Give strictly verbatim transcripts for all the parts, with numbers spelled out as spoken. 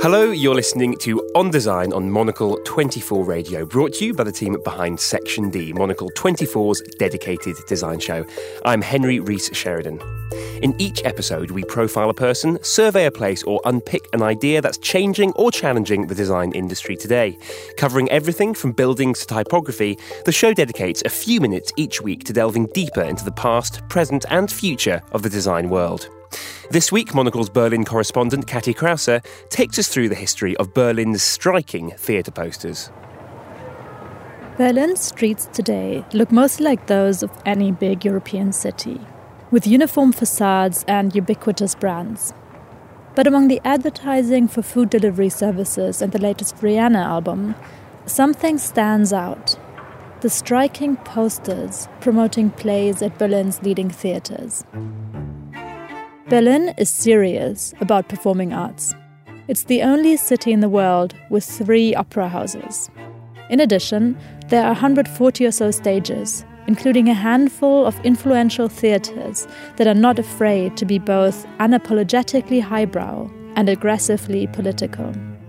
Hello, you're listening to On Design on Monocle twenty-four Radio, brought to you by the team behind Section D, Monocle twenty-four's dedicated design show. I'm Henry Rees-Sheridan. In each episode, we profile a person, survey a place, or unpick an idea that's changing or challenging the design industry today. Covering everything from buildings to typography, the show dedicates a few minutes each week to delving deeper into the past, present, and future of the design world. This week, Monocle's Berlin correspondent Kathi Krause takes us through the history of Berlin's striking theatre posters. Berlin's streets today look mostly like those of any big European city, with uniform facades and ubiquitous brands. But among the advertising for food delivery services and the latest Rihanna album, something stands out. The striking posters promoting plays at Berlin's leading theatres. Berlin is serious about performing arts. It's the only city in the world with three opera houses. In addition, there are one hundred forty or so stages, including a handful of influential theatres that are not afraid to be both unapologetically highbrow and aggressively political.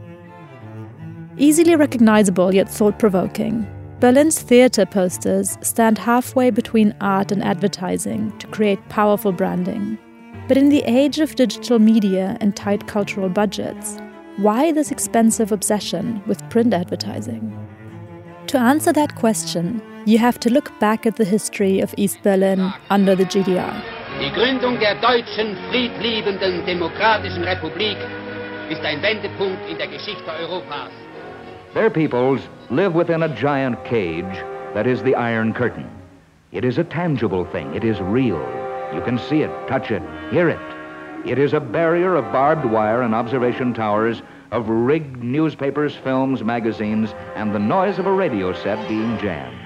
Easily recognizable yet thought-provoking, Berlin's theatre posters stand halfway between art and advertising to create powerful branding. But in the age of digital media and tight cultural budgets, why this expensive obsession with print advertising? To answer that question, you have to look back at the history of East Berlin under the G D R. Die Gründung der deutschen, friedliebenden, demokratischen Republik ist ein Wendepunkt in der Geschichte Europas. Their peoples live within a giant cage that is the Iron Curtain. It is a tangible thing. It is real. You can see it, touch it, hear it. It is a barrier of barbed wire and observation towers, of rigged newspapers, films, magazines, and the noise of a radio set being jammed.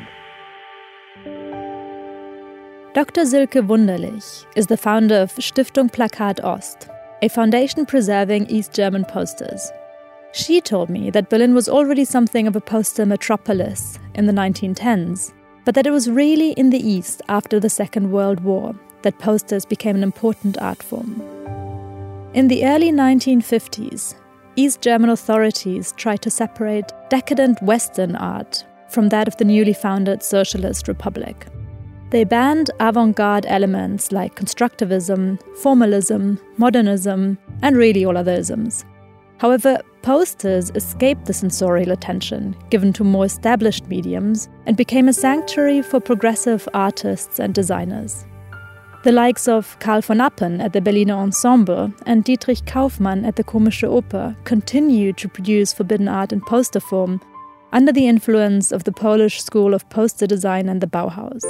Doctor Silke Wunderlich is the founder of Stiftung Plakat Ost, a foundation preserving East German posters. She told me that Berlin was already something of a poster metropolis in the nineteen tens, but that it was really in the East after the Second World War that posters became an important art form. In the early nineteen fifties, East German authorities tried to separate decadent Western art from that of the newly founded Socialist Republic. They banned avant-garde elements like constructivism, formalism, modernism, and really all other isms. However, posters escaped the censorial attention given to more established mediums and became a sanctuary for progressive artists and designers. The likes of Karl von Appen at the Berliner Ensemble and Dietrich Kaufmann at the Komische Oper continued to produce forbidden art in poster form under the influence of the Polish school of poster design and the Bauhaus.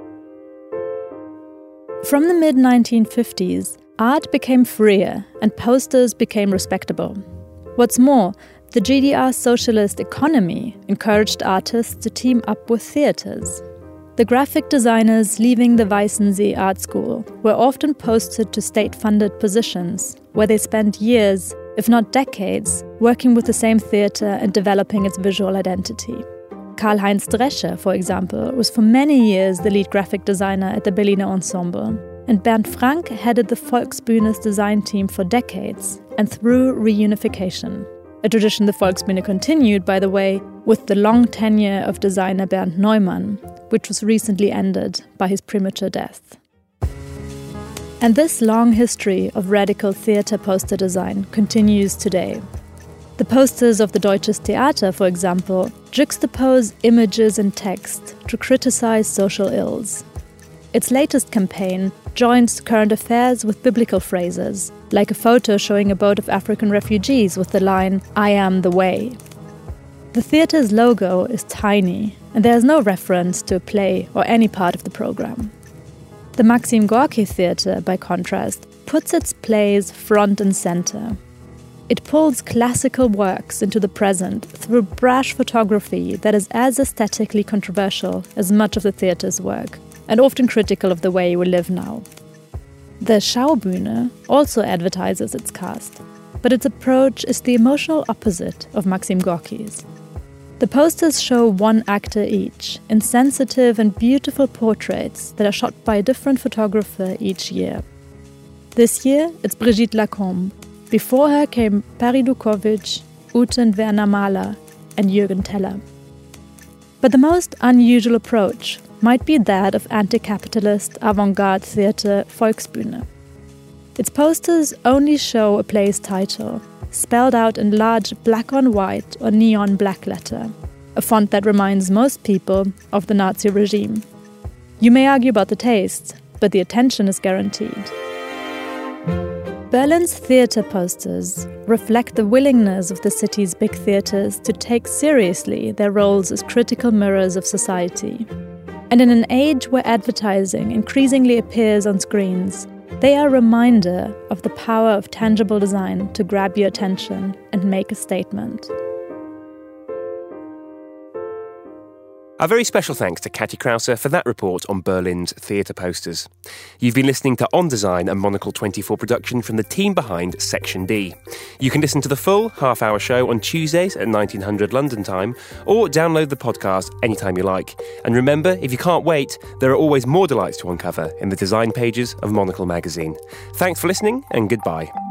From the mid nineteen fifties, art became freer and posters became respectable. What's more, the G D R socialist economy encouraged artists to team up with theatres. The graphic designers leaving the Weißensee Art School were often posted to state-funded positions, where they spent years, if not decades, working with the same theatre and developing its visual identity. Karl-Heinz Drescher, for example, was for many years the lead graphic designer at the Berliner Ensemble, and Bernd Frank headed the Volksbühne's design team for decades and through reunification. A tradition the Volksbühne continued, by the way, with the long tenure of designer Bernd Neumann, which was recently ended by his premature death. And this long history of radical theatre poster design continues today. The posters of the Deutsches Theater, for example, juxtapose images and text to criticize social ills. Its latest campaign joins current affairs with biblical phrases, like a photo showing a boat of African refugees with the line, "I am the way." The theatre's logo is tiny, and there is no reference to a play or any part of the program. The Maxim Gorky Theatre, by contrast, puts its plays front and center. It pulls classical works into the present through brash photography that is as aesthetically controversial as much of the theatre's work, and often critical of the way we live now. The Schaubühne also advertises its cast, but its approach is the emotional opposite of Maxim Gorky's. The posters show one actor each, in sensitive and beautiful portraits that are shot by a different photographer each year. This year, it's Brigitte Lacombe, Before her came Perry Dukovic, Ute and Werner Mahler, and Jürgen Teller. But the most unusual approach might be that of anti-capitalist avant-garde theatre Volksbühne. Its posters only show a play's title, spelled out in large black on white or neon black letter, a font that reminds most people of the Nazi regime. You may argue about the taste, but the attention is guaranteed. Berlin's theatre posters reflect the willingness of the city's big theatres to take seriously their roles as critical mirrors of society. And in an age where advertising increasingly appears on screens, they are a reminder of the power of tangible design to grab your attention and make a statement. A very special thanks to Katy Krause for that report on Berlin's theatre posters. You've been listening to On Design, a Monocle twenty-four production from the team behind Section D. You can listen to the full half-hour show on Tuesdays at nineteen hundred London time, or download the podcast anytime you like. And remember, if you can't wait, there are always more delights to uncover in the design pages of Monocle magazine. Thanks for listening, and goodbye.